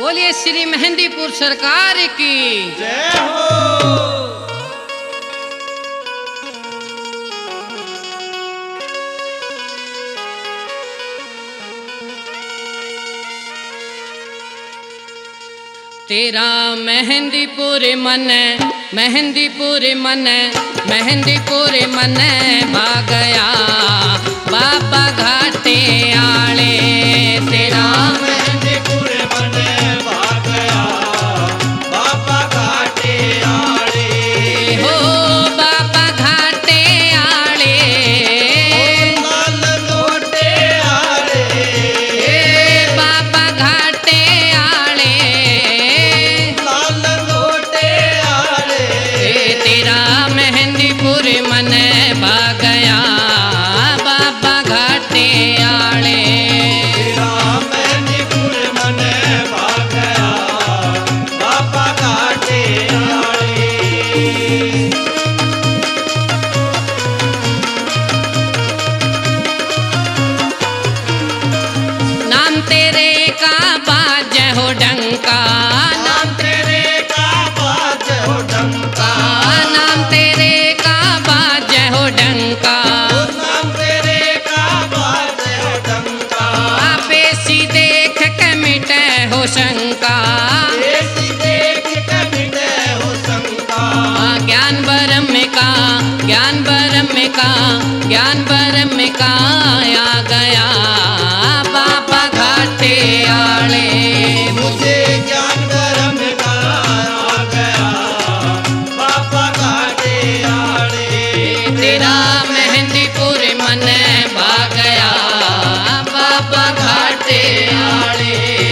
बोलिए श्री मेहंदीपुर सरकार की जय हो। तेरा मेहंदीपुर मन मेहंदीपुर मन मेहंदीपुर मन भाग गया बाबा घाटे आले। तेरा मेहंदीपुर मन भाग गया बाबा घाटे आले। हो बाबा घाटे आले लाल लोटे आले। बाबा घाटे आले लाल लोटे आले। तेरा मेहंदीपुर मन भाग गया बाबा घाटे आले। तेरा मेहंदीपुर मन भाग गया बाबा घाटे आले। नाम तेरे का बाज हो डंका नाम तेरे का बाज हो डंका। नाम तेरे का बाज हो डंका नाम तेरे का बाज हो डंका। बेसी देख के मिटे हो शंका। ऐसी देख के मिटे हो शंका। ज्ञान बरम का ज्ञान बरम का ज्ञान बरम का आ गया बाबा घाटे आले। मुझे ज्ञान धर्म का आ गया बाबा घाटे आले। तेरा मेहंदीपुर मन भाग गया बाबा घाटे आले।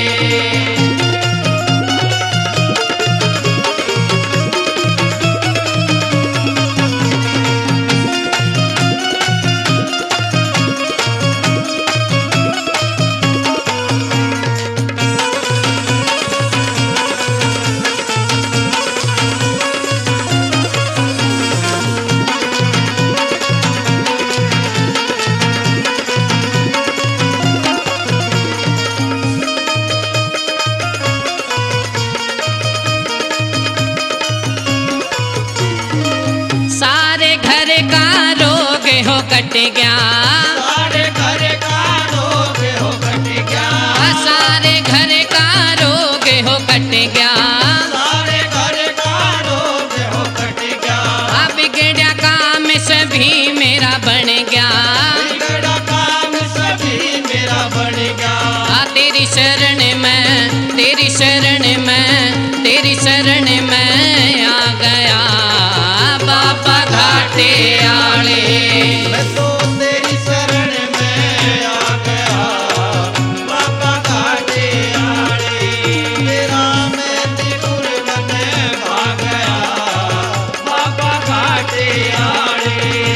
सारे घर का रोग हो कट गया सारे घर का रोग हो कट गया। सारे घर का रोग हो कट गया। सारे घर का रोग हो कट गया। बिगड़ा काम सभी मेरा बन गया। बिगड़ा काम सभी मेरा बन गया। तेरी शरण में तेरी शरण में तेरी शरण में आ गया बाबा घाटे आले। मैं तो तेरी शरण में आ गया बाबा घाटे आले। तेरा मेहंदीपुर मन भाग गया बाबा घाटे आले।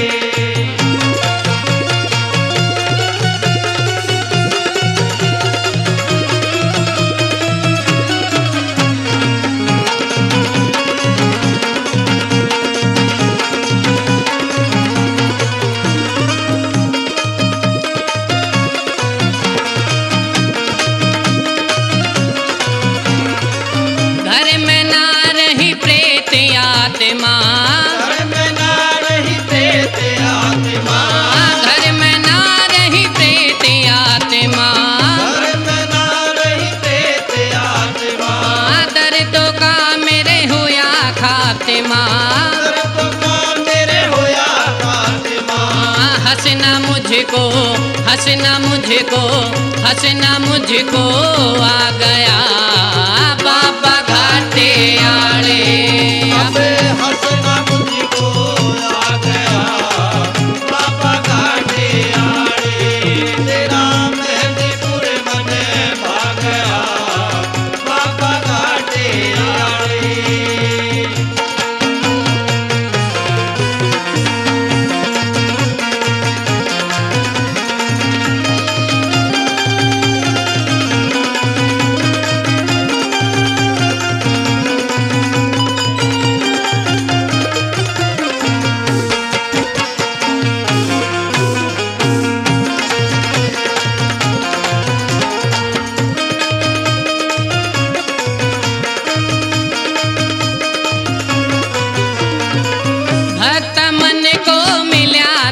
घर में ना रही प्रेत आत्मा। घर में ना रही प्रेत आत्मा। घर में ना रही प्रेत आत्मा। घर में ना रही प्रेत आत्मा। दर्दों का मेरे हुआ खात्मा। दर्द का मेरे होया खात्मा। हंसना मुझको हंसना मुझको हंसना मुझको आ गया बाबा घाटे आले। अब हंसना मुझको आ गया बाबा घाटे आले। तेरा मेहंदीपुर मन भाग गया बाबा घाटे आले।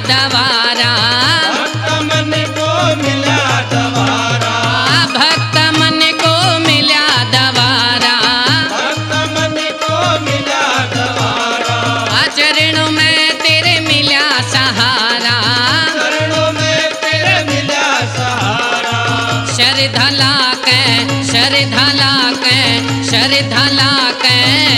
दवारा भक्त मन को मिला दवारा भक्त मन को मिला दवारा भक्त मन को मिला दवारा चरणों में तेरे मिला सहारा चरणों में तेरे मिला सहारा श्रद्धा लाके श्रद्धा लाके श्रद्धा लाके